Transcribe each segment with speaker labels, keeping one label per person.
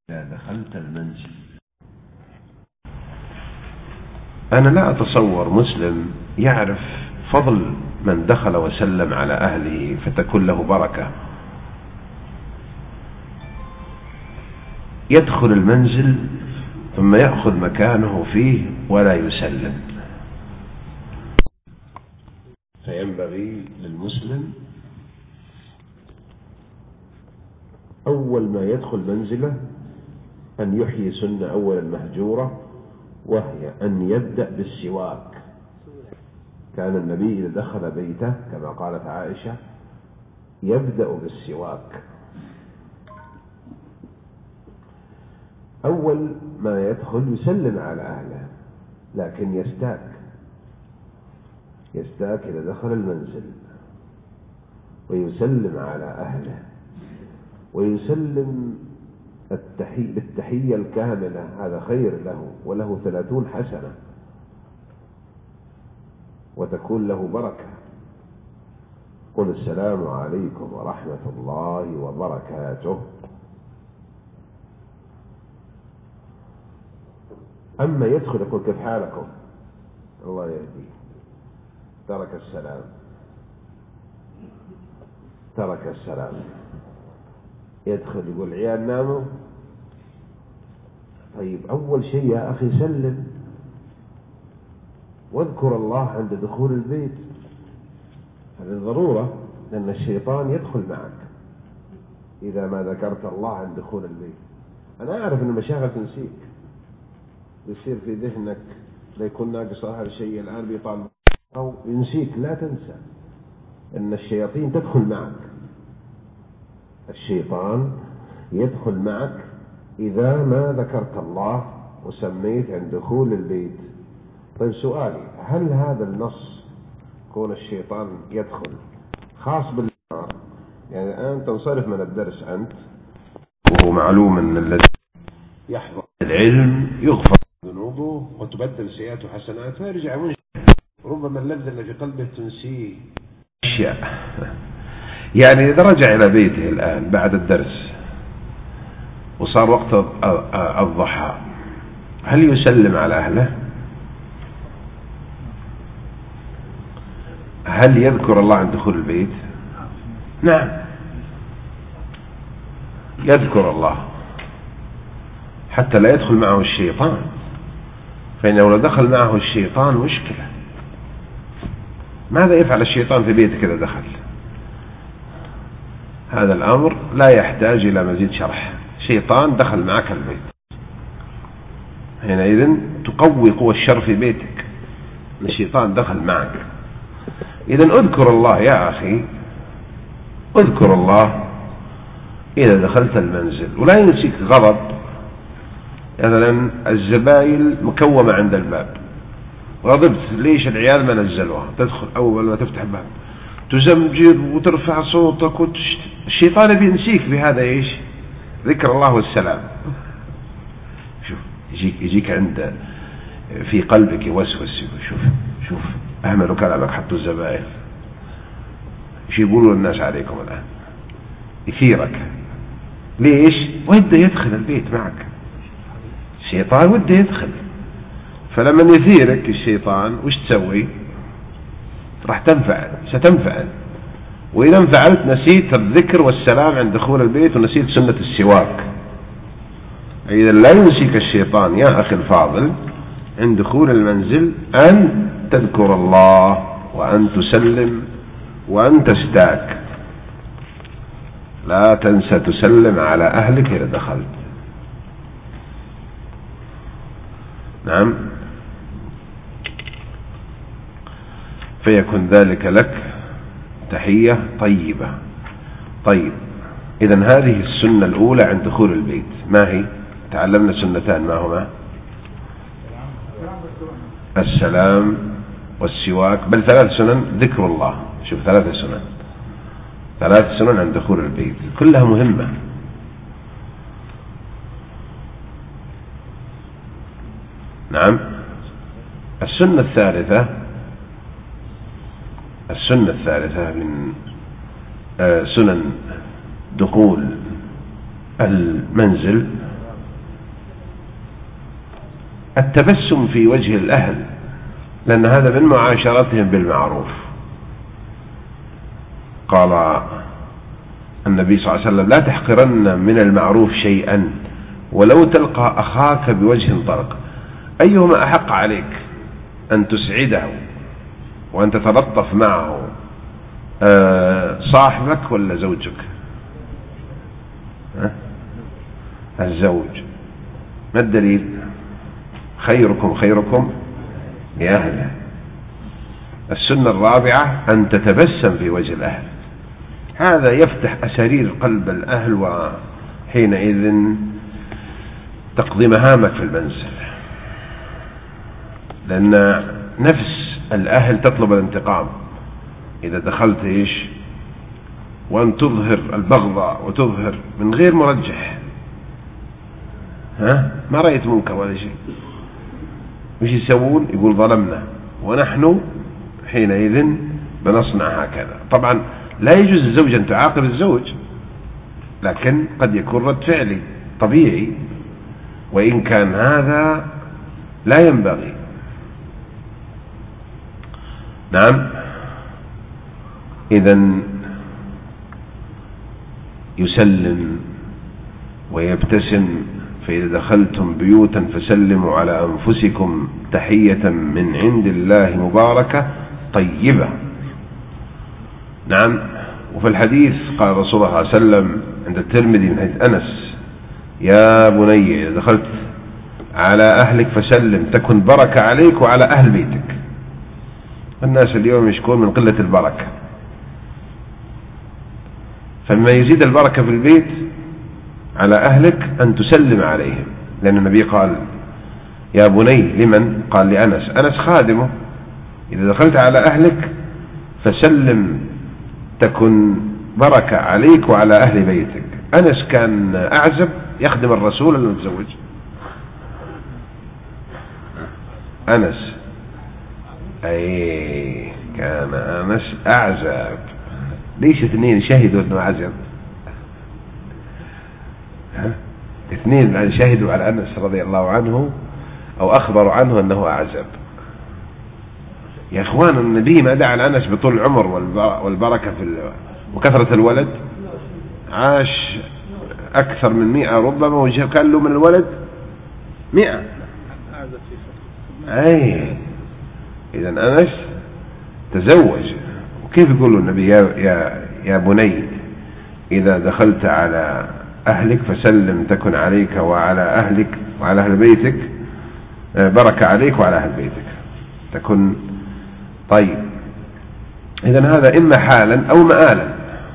Speaker 1: إذا دخلت المنزل. أنا لا أتصور مسلم يعرف فضل من دخل وسلم على أهله فتكون له بركة، يدخل المنزل ثم يأخذ مكانه فيه ولا يسلم. فينبغي للمسلم أول ما يدخل منزله أن يحيي سنة أولا مهجورة، وهي أن يبدأ بالسواك. كان النبي إذا دخل بيته كما قالت عائشة يبدأ بالسواك. أول ما يدخل يسلم على أهله، لكن يستاك إذا دخل المنزل ويسلم على أهله، ويسلم بالتحية الكاملة، هذا خير له وله 30 حسنة وتكون له بركة. قل السلام عليكم ورحمة الله وبركاته. أما يدخل يقول كيف حالكم، الله يهديه، ترك السلام. يدخل يقول عيال ناموا، طيب أول شيء يا أخي سلم واذكر الله عند دخول البيت، هذه ضرورة، لأن الشيطان يدخل معك إذا ما ذكرت الله عند دخول البيت. أنا أعرف أن المشاغل تنسيك، يصير في ذهنك لا يكون ناقص هذا الشيء الآن بيطال أو ينسيك. لا تنسى أن الشياطين تدخل معك، الشيطان يدخل معك إذا ما ذكرت الله وسميت عند دخول البيت. طيب سؤالي، هل هذا النص كون الشيطان يدخل خاص بالنهار؟ يعني الآن تنصرف من الدرس أنت، وهو معلوم أن الذي يحضر العلم يغفر ذنوبه وتبدل سيئاته حسنات فيرجع منشئ، ربما اللذة اللي في قلبه تنسيه أشياء. يعني إذا رجع إلى بيته الآن بعد الدرس وصار وقت الضحى، هل يسلم على أهله؟ هل يذكر الله عند دخول البيت؟ نعم، يذكر الله حتى لا يدخل معه الشيطان، فإنه لو دخل معه الشيطان مشكلة. ماذا يفعل الشيطان في بيتك إذا دخل؟ هذا الأمر لا يحتاج إلى مزيد شرح. شيطان دخل معك البيت، حينئذ تقوي قوة الشر في بيتك، الشيطان دخل معك. إذن اذكر الله يا أخي، اذكر الله إذا دخلت المنزل، ولا ينسيك غضب. مثلا الزبايل مكومة عند الباب، غضبت ليش العيال ما نزلوها، تدخل أول ما تفتح الباب تزمجر وترفع صوتك الشيطان بينسيك بهذا إيش؟ ذكر الله والسلام. شوف يجيك عند في قلبك يوسوس، شوف أعملوا كلامك حتى الزبائن ايش يقولوا الناس عليكم الآن، يثيرك. ليش؟ وده يدخل البيت معك، الشيطان وده يدخل. فلما يثيرك الشيطان وش تسوي؟ راح ستنفعل. وإذا انفعلت نسيت الذكر والسلام عند دخول البيت ونسيت سنة السواك. إذا لا ينسيك الشيطان يا أخي الفاضل عند دخول المنزل أن تذكر الله وأن تسلم وأن تستاك. لا تنسى تسلم على أهلك إذا دخلت. نعم، فيكون ذلك لك تحية طيبة. طيب، إذن هذه السنة الأولى عند دخول البيت. ما هي؟ تعلمنا سنتان، ما هما؟ السلام والسواك، بل 3 سنن. ذكر الله، شوف 3 سنن عند دخول البيت، كلها مهمة. نعم. السنة الثالثة من سنن دخول المنزل التبسم في وجه الأهل، لأن هذا من معاشرتهم بالمعروف. قال النبي صلى الله عليه وسلم: لا تحقرن من المعروف شيئا ولو تلقى أخاك بوجه طلق. أيهما أحق عليك، أن تسعده وأن تتلطف معه، صاحبك ولا زوجك؟ الزوج. ما الدليل؟ خيركم خيركم لأهله. السنة الرابعة أن تتبسم في وجه الأهل، هذا يفتح أسارير قلب الأهل، وحينئذ تقضي مهامك في المنزل، لأن نفس الأهل تطلب الانتقام. إذا دخلت وأن تظهر البغضاء وتظهر من غير مرجح، ما رأيت منكر ولا شيء، وش يسوون؟ يقول ظلمنا، ونحن حينئذ بنصنع هكذا. طبعا لا يجوز الزوج أن تعاقب الزوج، لكن قد يكون رد فعلي طبيعي، وإن كان هذا لا ينبغي. نعم. إذن يسلم ويبتسم. فإذا دخلتم بيوتا فسلموا على أنفسكم تحية من عند الله مباركة طيبة. نعم. وفي الحديث قال رسول الله صلى الله عليه وسلم عند الترمذي من حديث أنس: يا بني إذا دخلت على أهلك فسلم تكن بركة عليك وعلى أهل بيتك. الناس اليوم يشكون من قلة البركة، فمما يزيد البركة في البيت على أهلك أن تسلم عليهم، لأن النبي قال: يا بني. لمن؟ قال لأنس، أنس خادمه: إذا دخلت على أهلك فسلم تكن بركة عليك وعلى أهل بيتك. أنس كان أعزب يخدم الرسول المتزوج. أنس أي كان أنس أعزب، ليش اثنين شهدوا أنه أعزب؟ اثنين شهدوا على أنس رضي الله عنه أو أخبروا عنه أنه أعزب. يا إخوان، النبي ما دعا لأنس بطول العمر والبركة وكثرة الولد، عاش أكثر من 100 ربما، وكان له من الولد 100. أي إذن أنس تزوج. وكيف يقول النبي: يا بني إذا دخلت على أهلك فسلم تكن عليك وعلى أهلك وعلى أهل بيتك بركة عليك وعلى أهل بيتك تكن. طيب، إذن هذا إما حالا أو مآلا،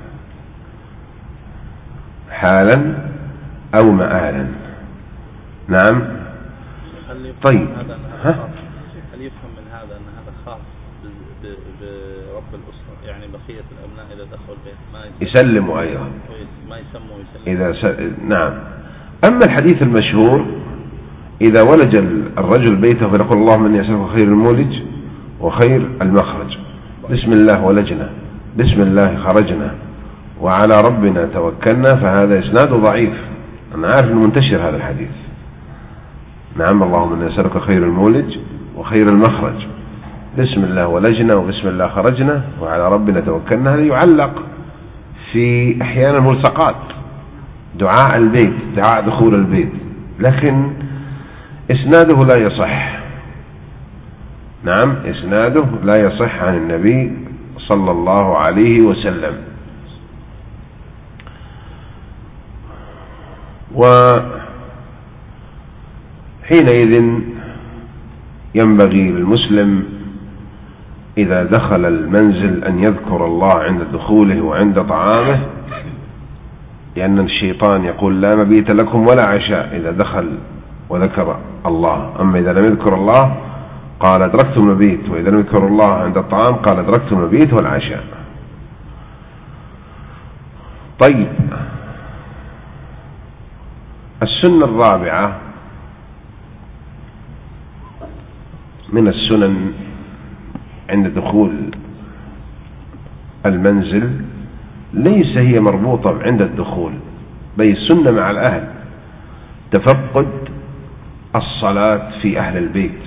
Speaker 1: حالا أو مآلا. نعم. طيب،
Speaker 2: هل يفهم من هذا أن هذا خاص برب الأسرة، يعني بقية الأبناء إذا دخلوا البيت ما
Speaker 1: يسلموا أيضا،
Speaker 2: ما يسموا
Speaker 1: نعم. أما الحديث المشهور: إذا ولج الرجل بيته فيقول: اللهم إني أسألك خير المولج وخير المخرج، بسم الله ولجنا، بسم الله خرجنا، وعلى ربنا توكلنا. فهذا إسناد ضعيف، أنا عارف أنه منتشر هذا الحديث. نعم. اللهم إني أسألك خير المولج وخير المخرج، بسم الله ولجنا وبسم الله خرجنا وعلى ربنا توكلنا. هذا يعلق في أحيانا الملصقات، دعاء البيت، دعاء دخول البيت، لكن إسناده لا يصح. نعم، إسناده لا يصح عن النبي صلى الله عليه وسلم. وحينئذ ينبغي للمسلم إذا دخل المنزل أن يذكر الله عند دخوله وعند طعامه، لأن الشيطان يقول: لا مبيت لكم ولا عشاء، إذا دخل وذكر الله. أما إذا لم يذكر الله قال: أدركتم المبيت، وإذا لم يذكر الله عند الطعام قال: أدركتم المبيت والعشاء. طيب، السنة الرابعة من السنن عند دخول المنزل، ليس هي مربوطة عند الدخول، بل السنة مع الأهل: تفقد الصلاة في أهل البيت.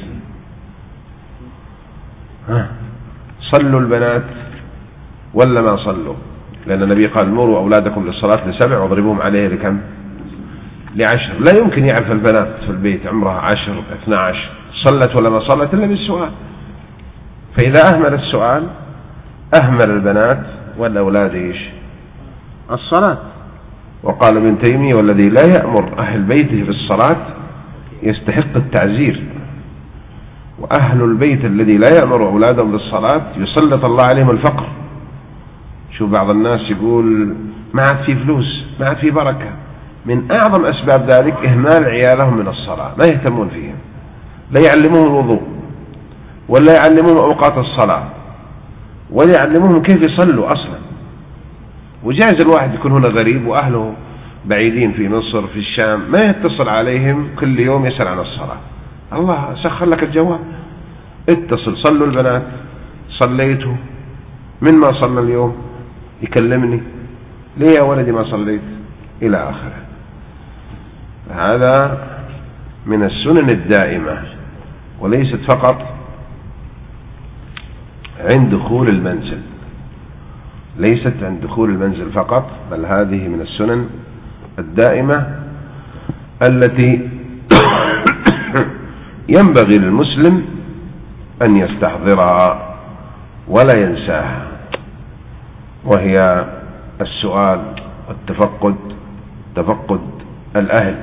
Speaker 1: صلوا البنات ولا ما صلوا؟ لأن النبي قال مروا أولادكم للصلاة ل7 واضربوهم عليه لكم؟ ل10. لا يمكن يعرف البنات في البيت عمرها 10 12 صلت ولا ما صلت إلا بالسؤال. فإذا أهمل السؤال أهمل البنات والأولاد إيش؟ الصلاة. وقال ابن تيمية والذي لا يأمر أهل بيته بالصلاة يستحق التعزير، وأهل البيت الذي لا يأمر أولادهم بالصلاة يسلط الله عليهم الفقر. شوف بعض الناس يقول ما عاد في فلوس، ما عاد في بركة. من أعظم أسباب ذلك إهمال عيالهم من الصلاة، ما يهتمون فيهم، لا يعلمون الوضوء ولا يعلمون أوقات الصلاة ولا يعلمون كيف يصلوا أصلا. وجائز الواحد يكون هنا غريب وأهله بعيدين في مصر في الشام، ما يتصل عليهم كل يوم يسأل عن الصلاة. الله سخر لك الجواب، اتصل. صلوا البنات، صليتوا؟ من ما صلى اليوم؟ يكلمني ليه يا ولدي ما صليت؟ إلى آخره. هذا من السنن الدائمة، وليست فقط عند دخول المنزل، ليست عند دخول المنزل فقط، بل هذه من السنن الدائمة التي ينبغي للمسلم أن يستحضرها ولا ينساها، وهي السؤال والتفقد، تفقد الأهل،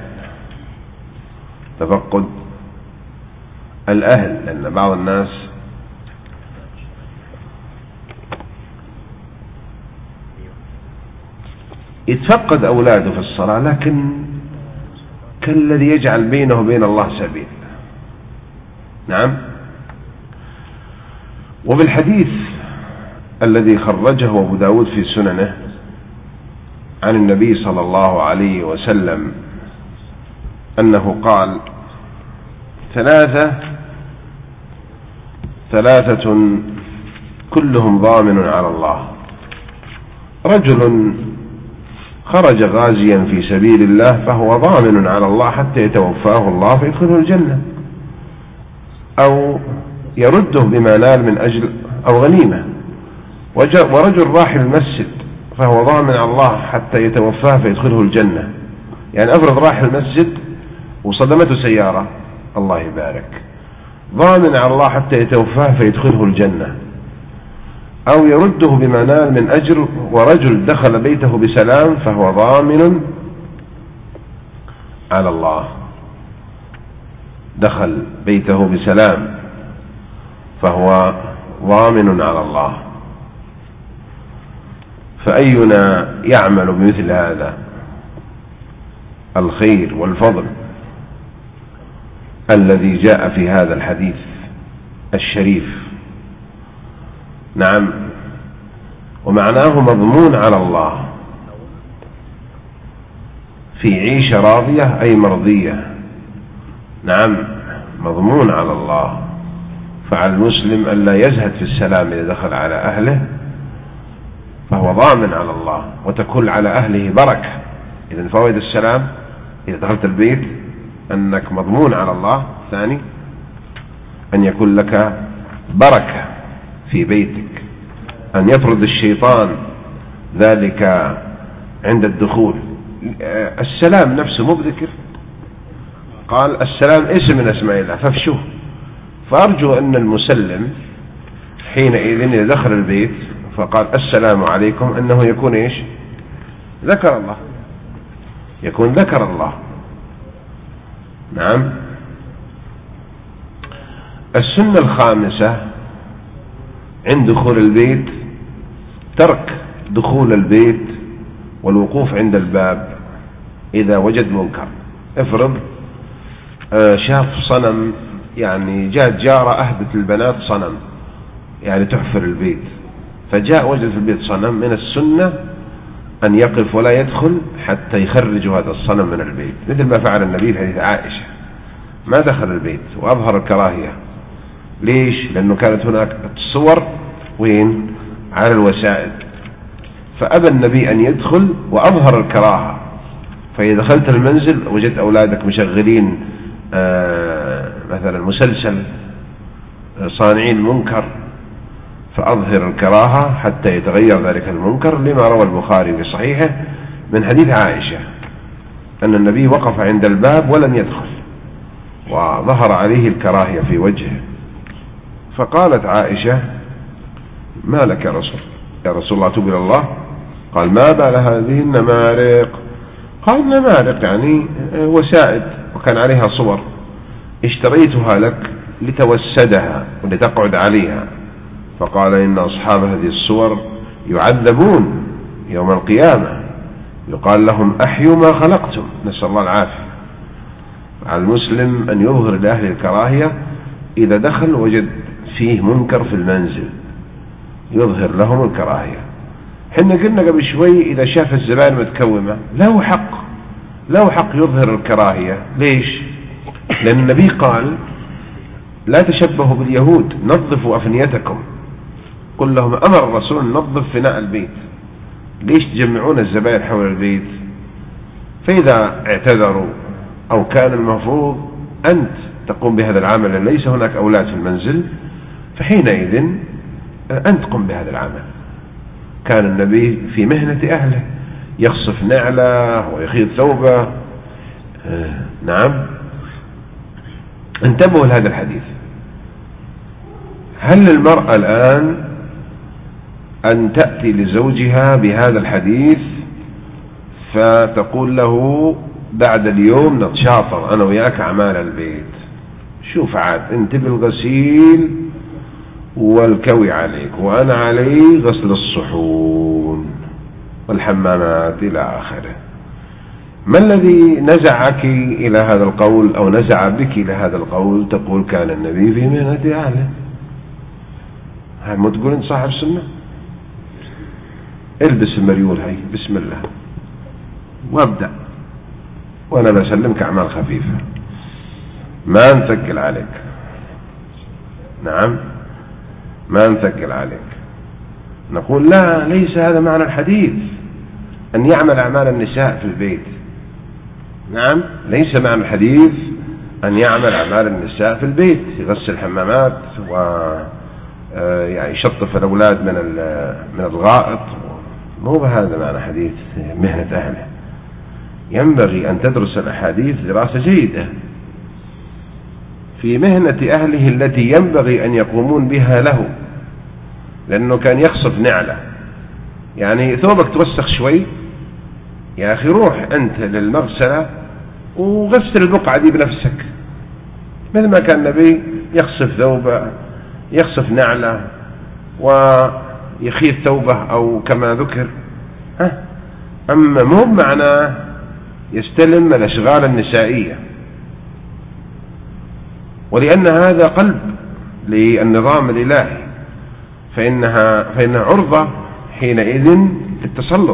Speaker 1: تفقد الأهل. لأن بعض الناس يتفقد أولاده في الصلاة، لكن كالذي يجعل بينه وبين الله سبيل. نعم. وبالحديث الذي خرجه أبو داود في سننه عن النبي صلى الله عليه وسلم أنه قال ثلاثة كلهم ضامن على الله: رجل خرج غازيا في سبيل الله فهو ضامن على الله حتى يتوفاه الله فيدخله الجنة، أو يرده بما نال من أجل أو غنيمة. ورجل راح المسجد فهو ضامن على الله حتى يتوفاه فيدخله الجنة. يعني أفرض راح المسجد وصدمته سيارة، الله يبارك، ضامن على الله حتى يتوفاه فيدخله الجنة. أو يرده بما نال من أجر. ورجل دخل بيته بسلام فهو ضامن على الله، دخل بيته بسلام فهو ضامن على الله. فأينا يعمل بمثل هذا الخير والفضل الذي جاء في هذا الحديث الشريف؟ نعم. ومعناه مضمون على الله في عيشة راضية أي مرضية. نعم، مضمون على الله. فعلى المسلم أن لا يزهد في السلام إذا دخل على أهله، فهو ضامن على الله، وتكون على أهله بركة. إذن فوائد السلام إذا دخلت البيت أنك مضمون على الله. ثاني، أن يكون لك بركة في بيتك، أن يطرد الشيطان ذلك عند الدخول. السلام نفسه مو بذكر، قال السلام اسم من أسماء الله فافشوه. فأرجو أن المسلم حينئذ إذا دخل البيت فقال السلام عليكم أنه يكون إيش؟ ذكر الله، يكون ذكر الله. نعم. السنة الخامسة عند دخول البيت ترك دخول البيت والوقوف عند الباب إذا وجد منكر. افرض شاف صنم، يعني جاءت جارة أهدت البنات صنم يعني تحفر البيت، فجاء وجد في البيت صنم، من السنة أن يقف ولا يدخل حتى يخرجوا هذا الصنم من البيت، مثل ما فعل النبي في حديث عائشة، ما دخل البيت وأظهر الكراهية. ليش؟ لأنه كانت هناك الصور وين؟ على الوسائل، فأبى النبي أن يدخل وأظهر الكراهة. فإذا دخلت المنزل وجدت أولادك مشغلين مثلا مسلسل صانعين منكر فأظهر الكراهة حتى يتغير ذلك المنكر، لما روى البخاري في صحيحه من حديث عائشة أن النبي وقف عند الباب ولم يدخل وظهر عليه الكراهية في وجهه، فقالت عائشة: ما لك يا رسول الله، توب إلى الله؟ قال: ما بال هذه النمارق؟ قال: النمارق يعني وسائد وكان عليها صور، اشتريتها لك لتوسدها ولتقعد عليها. فقال: إن أصحاب هذه الصور يعذبون يوم القيامة، يقال لهم: أحيوا ما خلقتم. نسأل الله العافية. على المسلم أن يظهر لأهل الكراهية إذا دخل وجد فيه منكر في المنزل، يظهر لهم الكراهية. حنا قلنا قبل شوي إذا شاف الزبائن متكومة له حق يظهر الكراهية. ليش؟ لأن النبي قال: لا تشبهوا باليهود، نظفوا أفنيتكم. قل لهم أمر الرسول نظف فناء البيت. ليش تجمعون الزبائن حول البيت؟ فإذا اعتذروا أو كان المفروض أنت تقوم بهذا العمل، ليس هناك أولاد في المنزل، فحينئذ أنت قم بهذا العمل. كان النبي في مهنة أهله يخصف نعله ويخيط ثوبه. نعم، انتبهوا لهذا الحديث. هل للمرأة الآن أن تأتي لزوجها بهذا الحديث فتقول له: بعد اليوم نتشاطر أنا وياك أعمال البيت، شوف عاد أنت بالغسيل والكوي عليك وأنا علي غسل الصحون والحمامات إلى آخره؟ ما الذي نزعك إلى هذا القول أو نزع بك إلى هذا القول تقول كان النبي في مهنة أهله؟ مو تقول أنت صاحب سنة؟ البس المريول هاي بسم الله وابدأ، وأنا بسلمك أعمال خفيفة ما نثقل عليك. نعم، ما نثقل عليك. نقول: لا، ليس هذا معنى الحديث أن يعمل أعمال النساء في البيت. نعم، ليس معنى الحديث أن يعمل أعمال النساء في البيت، يغسل الحمامات ويشطف الأولاد من الغائط. مو بهذا معنى حديث مهنة أهله. ينبغي أن تدرس الأحاديث دراسة جيدة في مهنة أهله التي ينبغي أن يقومون بها له، لأنه كان يخصف نعله. يعني ثوبك توسخ شوي، يا أخي روح أنت للمغسلة وغسل البقعة دي بنفسك، مثل ما كان النبي يخصف ثوبه، يخصف نعله ويخيط ثوبه أو كما ذكر. أما مو بمعنى يستلم الأشغال النسائية، ولأن هذا قلب للنظام الإلهي، فإنها عرضة حينئذ للتسلط.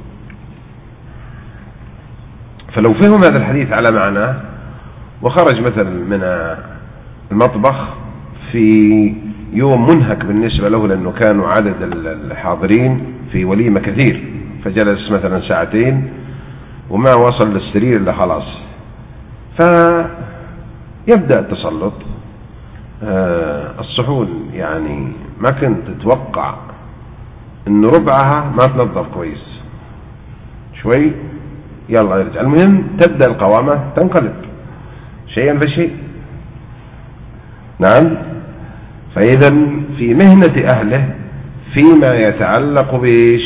Speaker 1: فلو فهم هذا الحديث على معناه وخرج مثلا من المطبخ في يوم منهك بالنسبة له، لأنه كانوا عدد الحاضرين في وليمة كثير، فجلس مثلا ساعتين وما وصل للسرير إلا خلاص، فيبدأ التسلط. الصحون يعني ما كنت تتوقع إنه ربعها ما تنظف كويس، شوي يلا يرجع. المهم تبدأ القوامة تنقلب شيئا فشيء. نعم، فإذا في مهنة أهله فيما يتعلق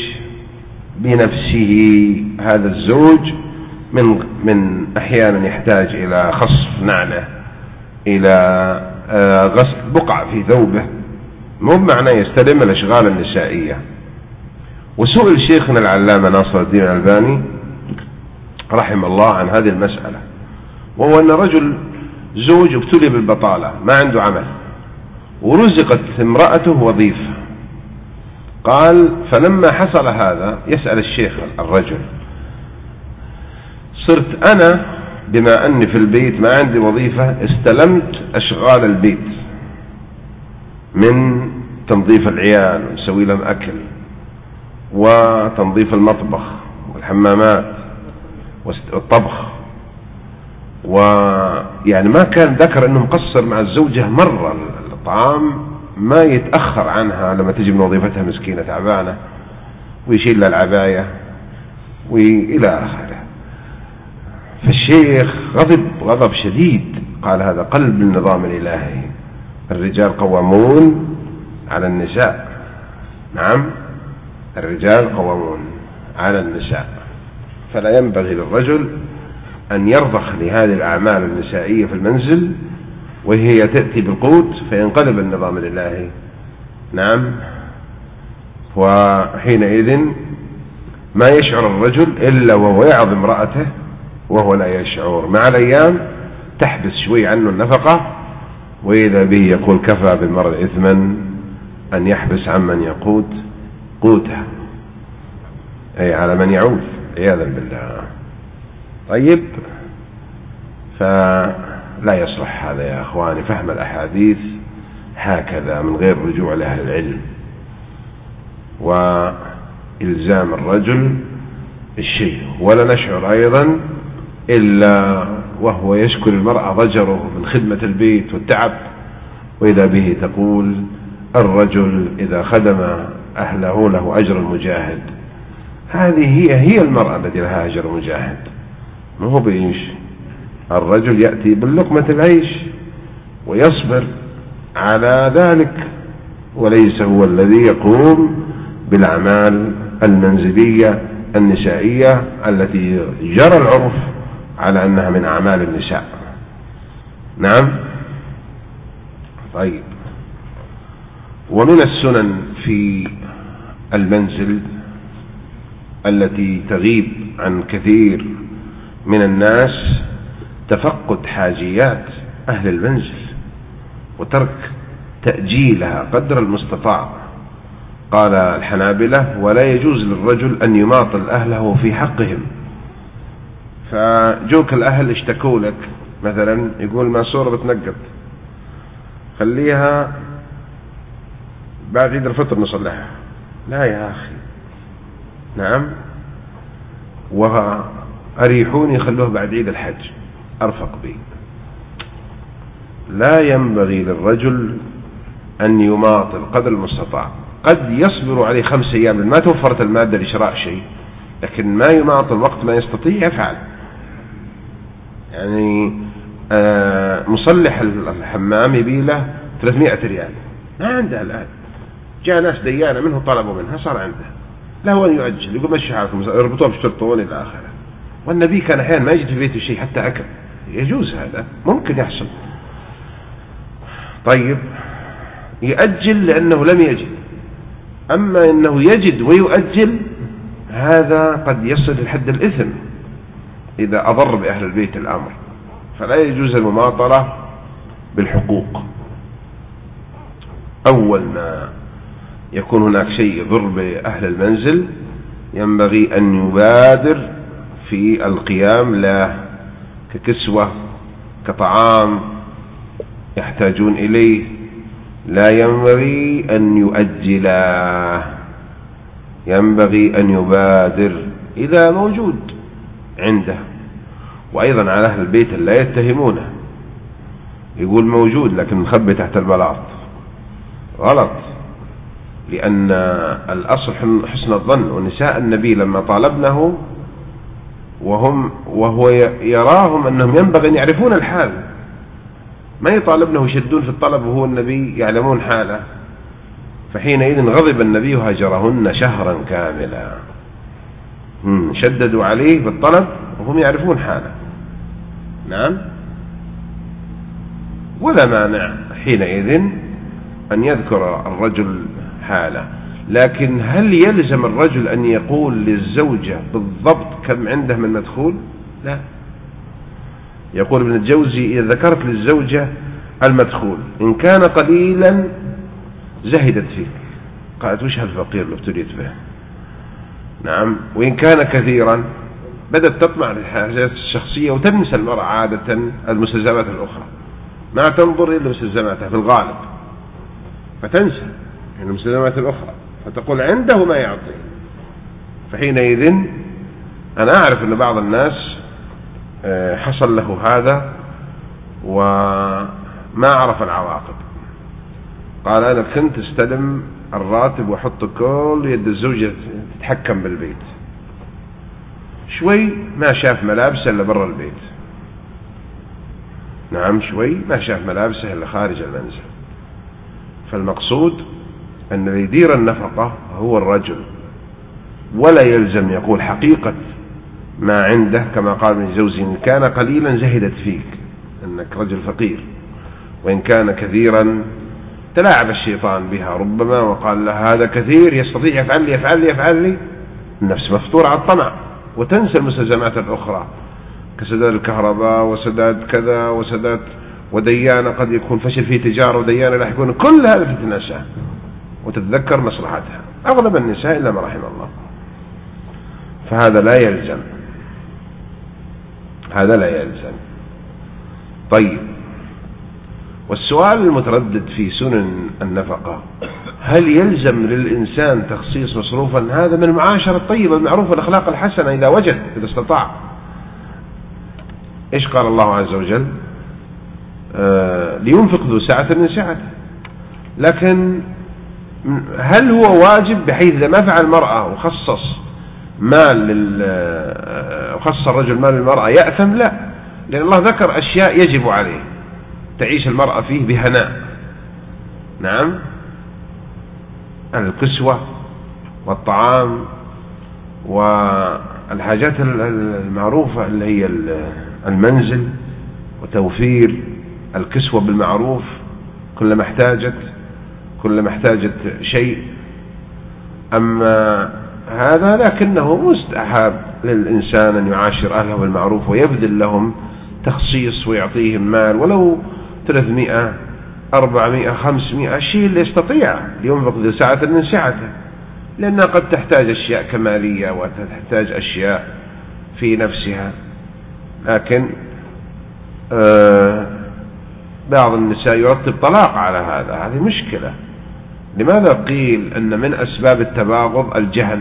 Speaker 1: بنفسه هذا الزوج من أحيانا يحتاج إلى خصف نعله، إلى غسل بقعة في ثوبه، مو بمعنى يستلم الأشغال النسائية. وسئل شيخنا العلامة ناصر الدين الألباني رحمه الله عن هذه المسألة، وهو أن رجل زوج ابتلي بالبطالة، ما عنده عمل، ورزقت امرأته وظيفة. قال: فلما حصل هذا يسأل الشيخ الرجل: صرت أنا بما أني في البيت ما عندي وظيفة استلمت أشغال البيت، من تنظيف العيال ونسوي لهم أكل، وتنظيف المطبخ والحمامات والطبخ، يعني ما كان ذكر انه مقصر مع الزوجة مرة، الطعام ما يتأخر عنها لما تجي من وظيفتها مسكينة تعبانة ويشيل لها العباية وإلى آخره. فالشيخ غضب شديد، قال هذا قلب النظام الإلهي، الرجال قوامون على النساء. نعم، الرجال قوامون على النساء، فلا ينبغي للرجل أن يرضخ لهذه الأعمال النسائية في المنزل وهي تأتي بالقوت فينقلب النظام الإلهي. نعم، وحينئذ ما يشعر الرجل إلا وهو يعظ امرأته وهو لا يشعر. مع الأيام تحبس شوي عنه النفقة، وإذا به يقول كفى بالمرء إثما أن يحبس عمن يقوت قوته، أي على من يعود عياذا بالله. طيب، فلا يصلح هذا يا أخواني فهم الأحاديث هكذا من غير رجوع لأهل العلم وإلزام الرجل الشيء. ولا نشعر أيضا إلا وهو يشكر المرأة ضجره من خدمة البيت والتعب، وإذا به تقول الرجل إذا خدم أهله له أجر المجاهد. هذه هي المرأة التي لها أجر المجاهد، ما هو بإيش. الرجل يأتي باللقمة العيش ويصبر على ذلك، وليس هو الذي يقوم بالأعمال المنزلية النسائية التي جرى العرف على أنها من أعمال النساء. نعم. طيب، ومن السنن في المنزل التي تغيب عن كثير من الناس تفقد حاجيات أهل المنزل وترك تأجيلها قدر المستطاع. قال الحنابلة ولا يجوز للرجل أن يماطل أهله في حقهم. فجوك الأهل اشتكوا لك مثلا، يقول ماسورة بتنقط، خليها بعد عيد الفطر نصلحها. لا يا أخي، نعم، وأريحوني خلوه بعد عيد الحج أرفق بي. لا ينبغي للرجل أن يماطل قدر المستطاع. قد يصبر عليه 5 أيام ما توفرت المادة لشراء شيء، لكن ما يماطل وقت ما يستطيع يفعل. يعني مصلح الحمام يبيله 300 ريال، ما عنده الآن. جاء ناس ديانة منه طلبوا منها صار عنده، له أن يؤجل، يقول مشي حالكم يربطوه بشرطون إلى آخره. والنبي كان أحيانا ما يجد في بيته شيء حتى أكل، يجوز هذا، ممكن يحصل. طيب، يؤجل لأنه لم يجد. أما أنه يجد ويؤجل هذا قد يصل لحد الإثم إذا أضر بأهل البيت الأمر، فلا يجوز المماطلة بالحقوق. أول ما يكون هناك شيء يضر بأهل المنزل ينبغي أن يبادر في القيام له، ككسوة، كطعام يحتاجون إليه. لا ينبغي أن يؤجله، ينبغي أن يبادر إذا موجود عنده. وأيضا على أهل البيت لا يتهمونه، يقول موجود لكن مخبي تحت البلاط، غلط. لأن الأصل حسن الظن. ونساء النبي لما طالبنه وهو يراهم أنهم ينبغي أن يعرفون الحال، ما يطالبنه يشدون في الطلب وهو النبي يعلمون حاله. فحينئذ غضب النبي وهجرهن شهرا كاملا، شددوا عليه بالطلب وهم يعرفون حاله. نعم، ولا مانع حينئذ أن يذكر الرجل حاله. لكن هل يلزم الرجل أن يقول للزوجة بالضبط كم عنده من مدخول؟ لا. يقول ابن الجوزي إذا ذكرت للزوجة المدخول إن كان قليلا زهدت فيه، قالت وش هالفقير اللي ابتليت به. نعم، وإن كان كثيرا بدأت تطمع للحاجات الشخصية وتنسى المرأة عادة المستلزمات الأخرى، ما تنظر إلا مستلزماتها في الغالب، فتنسى المستلزمات الأخرى فتقول عنده ما يعطي. فحينئذ أنا أعرف أن بعض الناس حصل له هذا وما عرف العواقب. قال أنا كنت استلم الراتب وأحط كل يد الزوجة تتحكم بالبيت، شوي ما شاف ملابسه إلا برا البيت، نعم شوي ما شاف ملابسه إلا خارج المنزل. فالمقصود أن اللي يدير النفقة هو الرجل، ولا يلزم يقول حقيقة ما عنده، كما قال ابن الجوزي إن كان قليلا زهدت فيك أنك رجل فقير، وإن كان كثيرا تلاعب الشيطان بها ربما وقال له هذا كثير يستطيع يفعل لي، النفس مفطورة على الطمع وتنسى المستلزمات الأخرى كسداد الكهرباء وسداد كذا وسداد وديانة قد يكون فشل في تجارة وديانة لا يكون، كل هذا تتنسى وتتذكر مصلحتها، أغلب النساء إلا ما رحم الله. فهذا لا يلزم، هذا لا يلزم. طيب، والسؤال المتردد في سنن النفقة هل يلزم للإنسان تخصيص مصروفا؟ هذا من المعاشرة الطيبة المعروفة والأخلاق الحسنة إذا وجد، إذا استطاع. إيش قال الله عز وجل؟ لينفق ذو سعة من سعته. لكن هل هو واجب بحيث إذا ما فعل المرأة وخصص مال وخص الرجل مال المرأة يأثم؟ لا، لأن الله ذكر أشياء يجب عليه تعيش المرأة فيه بهناء، نعم، الكسوة والطعام والحاجات المعروفة اللي هي المنزل، وتوفير الكسوة بالمعروف كلما احتاجت شيء. أما هذا لكنه مستحب للإنسان أن يعاشر أهله بالمعروف ويبذل لهم تخصيص ويعطيهم مال ولو 300 400 500 الشيء اللي يستطيع، لينفق ذو سعة من سعته، لأنها قد تحتاج أشياء كمالية وتحتاج أشياء في نفسها. لكن بعض النساء يرتب طلاق على هذا، هذه مشكلة. لماذا قيل أن من أسباب التباغض الجهل،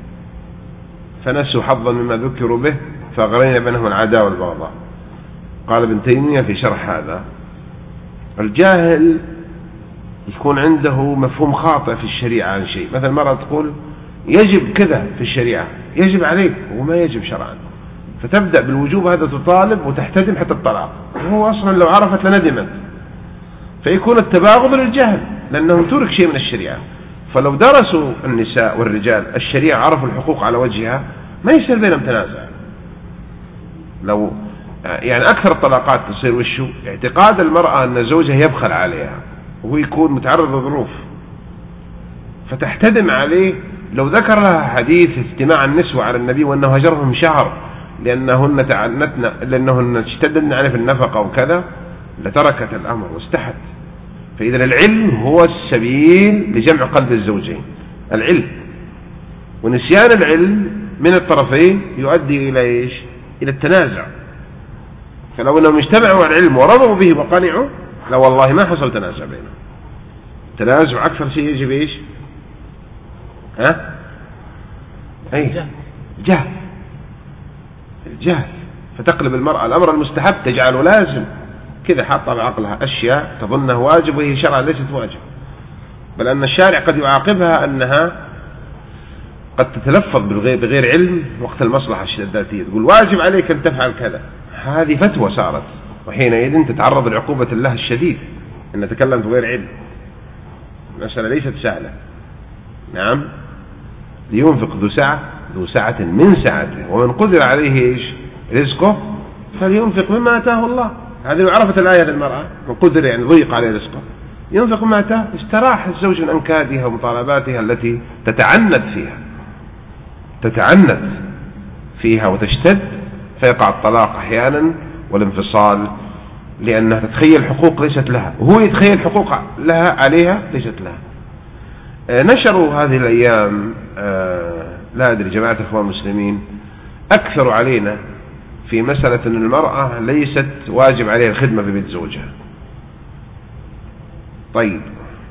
Speaker 1: فنسوا حظا مما ذكروا به فأغرينا بينهم العداوة والبغضاء. قال ابن تيمية في شرح هذا الجاهل يكون عنده مفهوم خاطئ في الشريعة عن شيء، مثلا المرأة تقول يجب كذا في الشريعة، يجب عليك وما يجب شرعا، فتبدأ بالوجوب هذا تطالب وتحتدم حتى الطلاق، وهو أصلا لو عرفت لندمت. فيكون التباغض للجهل لأنهم ترك شيء من الشريعة. فلو درسوا النساء والرجال الشريعة عرفوا الحقوق على وجهها ما يصير بينهم تنازع. لو يعني أكثر الطلاقات تصير وشو؟ اعتقاد المرأة أن زوجها يبخل عليها وهو يكون متعرض لظروف فتحتدم عليه. لو ذكر لها حديث اجتماع النسوة على النبي وأنه هجرهم شهر لأنهن اشتدن عليه في النفقة وكذا لتركت الأمر واستحت. فإذا العلم هو السبيل لجمع قلب الزوجين، العلم، ونسيان العلم من الطرفين يؤدي إلى إيش؟ إلى التنازع. فلو أنهم اجتمعوا على العلم ورضوا به وقنعوا لا والله ما حصل تنازع بينهم. تنازع أكثر شيء يجب إيش؟ الجهل. فتقلب المرأة الأمر المستحب تجعله لازم كذا، حاطة بعقلها أشياء تظنه واجب وهي شرعا ليست واجب، بل أن الشارع قد يعاقبها أنها قد تتلفظ بغير علم وقت المصلحة الذاتية، تقول واجب عليك أن تفعل كذا، هذه فتوى صارت، وحينئذ تتعرض لعقوبة الله الشديد أن تكلم بغير علم. المسألة ليست سهلة. نعم، لينفق ذو سعة من سعته ومن قدر عليه إيش؟ رزقه فلينفق مما آتاه الله. هذه لو عرفت الآية للمرأة من قدر يعني ضيق عليه رزقه ينفق مما آتاه، استراح الزوج من أنكادها ومطالباتها التي تتعنت فيها وتشتد، فيقع الطلاق أحيانا والانفصال، لأنها تتخيل حقوق ليست لها وهو يتخيل حقوق لها عليها ليست لها. نشروا هذه الأيام لا أدري جماعة إخوان المسلمين أكثروا علينا في مسألة أن المرأة ليست واجب عليها الخدمة في بيت زوجها. طيب،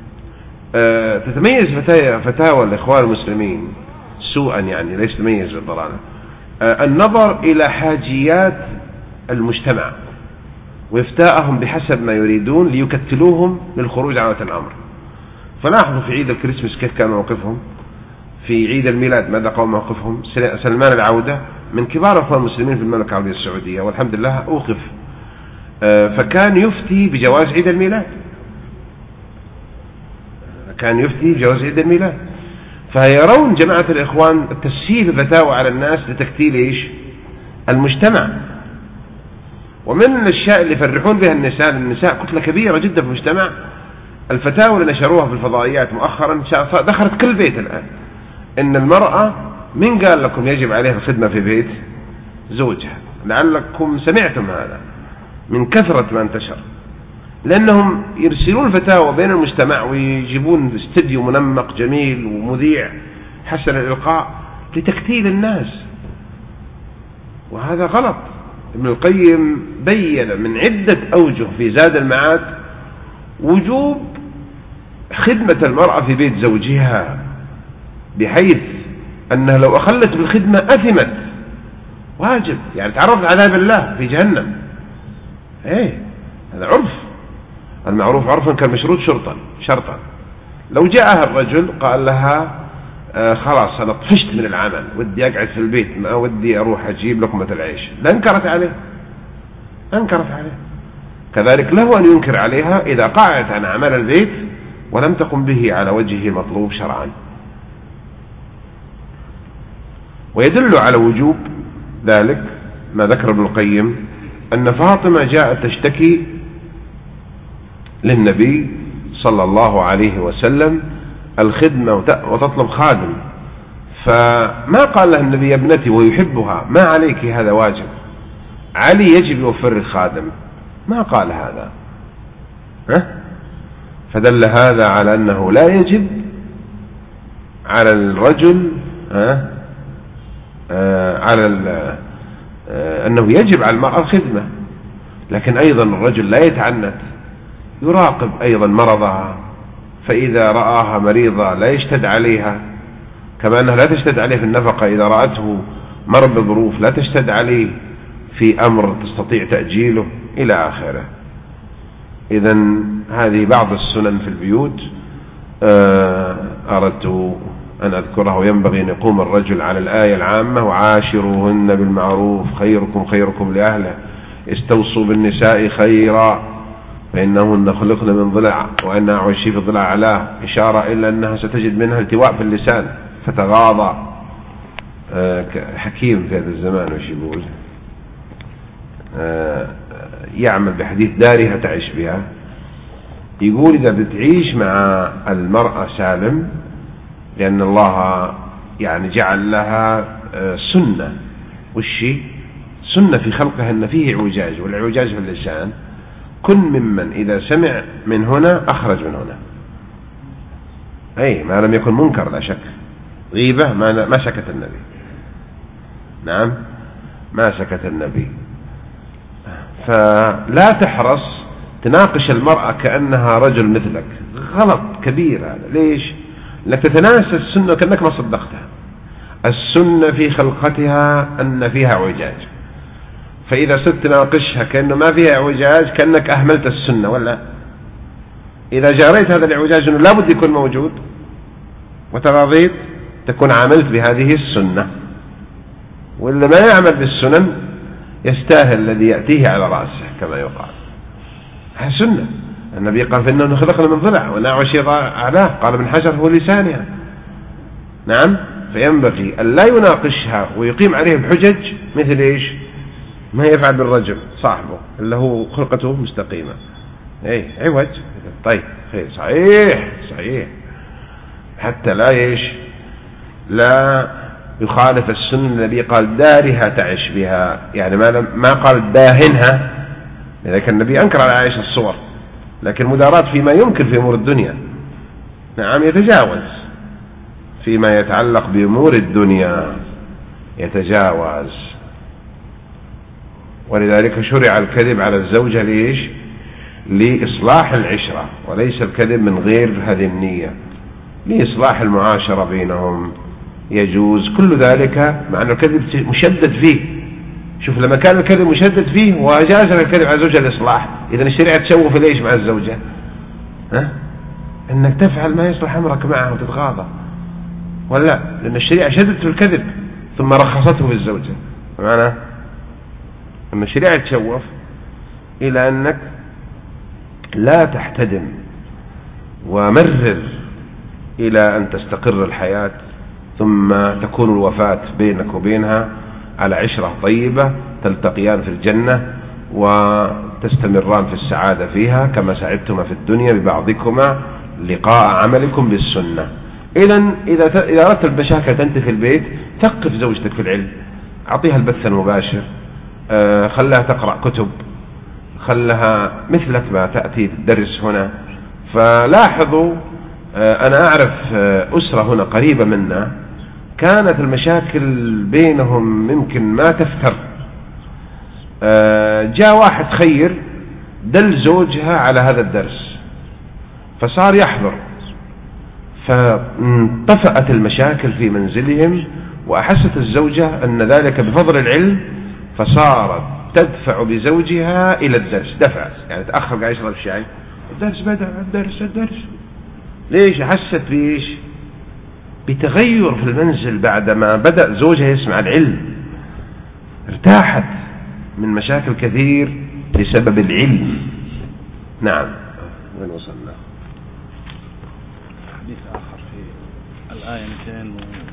Speaker 1: تتميز فتاوى الإخوان المسلمين سوءا، يعني ليس تميز بالضلالة، النظر إلى حاجيات المجتمع وإفتاءهم بحسب ما يريدون ليكتلوهم للخروج عن الأمر. فلاحظوا في عيد الكريسماس كيف كان موقفهم، في عيد الميلاد ماذا قام موقفهم. سلمان العودة من كبار أخوان المسلمين في المملكة العربية السعودية والحمد لله أوقف، فكان يفتي بجواز عيد الميلاد، كان يفتي بجواز عيد الميلاد. فيرون جماعة الإخوان تسهيل الفتاوى على الناس لتكتيل إيش المجتمع. ومن الأشياء اللي يفرحون بها النساء كتلة كبيرة جدا في المجتمع، الفتاوى اللي نشروها في الفضائيات مؤخرا دخلت كل بيت الآن، إن المرأة من قال لكم يجب عليها الخدمة في بيت زوجها. لعلكم سمعتم هذا من كثرة ما انتشر، لأنهم يرسلون الفتاوى بين المجتمع ويجيبون استديو منمق جميل ومذيع حسن الإلقاء لتكتيل الناس، وهذا غلط. ابن القيم بين من عدة أوجه في زاد المعاد وجوب خدمة المرأة في بيت زوجها، بحيث أنها لو أخلت بالخدمة أثمت، واجب يعني تعرض لعذاب الله في جهنم. هذا عرف، المعروف عرفا كالمشروط شرطا. لو جاءها الرجل قال لها خلاص أنا طفشت من العمل، ودي أقعد في البيت، ما ودي أروح أجيب لقمة العيش، لأنكرت عليه، أنكرت عليه. كذلك له أن ينكر عليها إذا قعدت عن عمل البيت ولم تقم به على وجهه المطلوب شرعا. ويدل على وجوب ذلك ما ذكر ابن القيم أن فاطمة جاءت تشتكي للنبي صلى الله عليه وسلم الخدمة وتطلب خادم، فما قال لها النبي يا ابنتي ويحبها ما عليك هذا واجب، علي يجب يوفر الخادم، ما قال هذا. فدل هذا على أنه لا يجب على الرجل أنه يجب على المرأة الخدمة، لكن أيضا الرجل لا يتعنت، يراقب أيضا مرضها، فإذا رآها مريضة لا يشتد عليها، كما أنها لا تشتد عليه في النفقة إذا رأته مر بظروف، لا تشتد عليه في أمر تستطيع تأجيله إلى آخره. إذن هذه بعض السنن في البيوت أردت أن أذكره. وينبغي أن يقوم الرجل على الآية العامة وعاشروهن بالمعروف خيركم خيركم لأهله، استوصوا بالنساء خيرا فإنهن خلقن من ضلع وأن أعوج شيء في الضلع علاه، إشارة إلا أنها ستجد منها التواء في اللسان فتغاضى. حكيم في هذا الزمان وش يقول، يعمل بحديث دارها تعيش بها، يقول إذا بتعيش مع المرأة سالم، لأن الله يعني جعل لها سنة، والشي سنة في خلقها أن فيه اعوجاج، والاعوجاج في اللسان، كن ممن إذا سمع من هنا أخرج من هنا، أي ما لم يكن منكر لا شك. غيبة ما سكت النبي، نعم ما سكت النبي. فلا تحرص تناقش المرأة كأنها رجل مثلك، غلط كبير هذا. ليش؟ لك تتناسى السنة كأنك ما صدقتها. السنة في خلقتها أن فيها اعوجاج، فإذا صرت تناقشها كأنه ما فيها اعوجاج كأنك أهملت السنة. ولا إذا جاريت هذا الاعوجاج أنه لابد يكون موجود وتراضيت تكون عملت بهذه السنة، واللي ما يعمل بالسنن يستاهل الذي يأتيه على رأسه كما يقال. هذه سنة. النبي قال فإنه خلقنا من ضلع ونعوى شيء أعلاه، قال ابن حجر هو لسانها. نعم، فينبغي أن لا يناقشها ويقيم عليه بحجج مثل إيش ما يفعل بالرجل صاحبه اللي هو خلقته مستقيمة، عوج. طيب خير، صحيح حتى لا لا يخالف السنة. النبي قال دارها تعيش بها، يعني ما قال داهنها، لكن النبي أنكر على عائشة الصور، لكن مداراة فيما يمكن في أمور الدنيا. نعم، يتجاوز فيما يتعلق بأمور الدنيا، يتجاوز. ولذلك شرع الكذب على الزوجة ليش؟ لإصلاح العشرة، وليس الكذب من غير هذه النية، لإصلاح المعاشرة بينهم. يجوز كل ذلك، مع أن الكذب مشدد فيه، شوف لما كان الكذب مشدد فيه وجاز الكذب على الزوجة الإصلاح، إذن الشريعة تشوف ليش مع الزوجة؟ إنك تفعل ما يصلح أمرك معه وتتغاضى، ولا لأن الشريعة شددت في الكذب ثم رخصته في الزوجة. معنى أن الشريعة تشوف إلى أنك لا تحتدم ومرر إلى أن تستقر الحياة ثم تكون الوفاة بينك وبينها على عشرة طيبة، تلتقيان في الجنة وتستمران في السعادة فيها كما سعدتما في الدنيا ببعضكما لقاء عملكم بالسنة. إذن إذا أردت المشاكل تنتهي في البيت ثقف زوجتك في العلم، أعطيها البث المباشر، خلها تقرأ كتب، خلها مثلك ما تأتي تدرس هنا. فلاحظوا أنا أعرف أسرة هنا قريبة منا كانت المشاكل بينهم ممكن ما تفتر، جاء واحد خير دل زوجها على هذا الدرس فصار يحضر، فانطفأت المشاكل في منزلهم، وأحست الزوجة أن ذلك بفضل العلم، فصارت تدفع بزوجها إلى الدرس، دفع يعني تأخر قاعد يشرب الشاي، الدرس بدأ، الدرس ليش؟ حست بإيش؟ بتغير في المنزل بعدما بدأ زوجها يسمع العلم، ارتاحت من مشاكل كثير بسبب العلم. نعم. وين وصلنا؟
Speaker 2: حديث آخر في الآية 200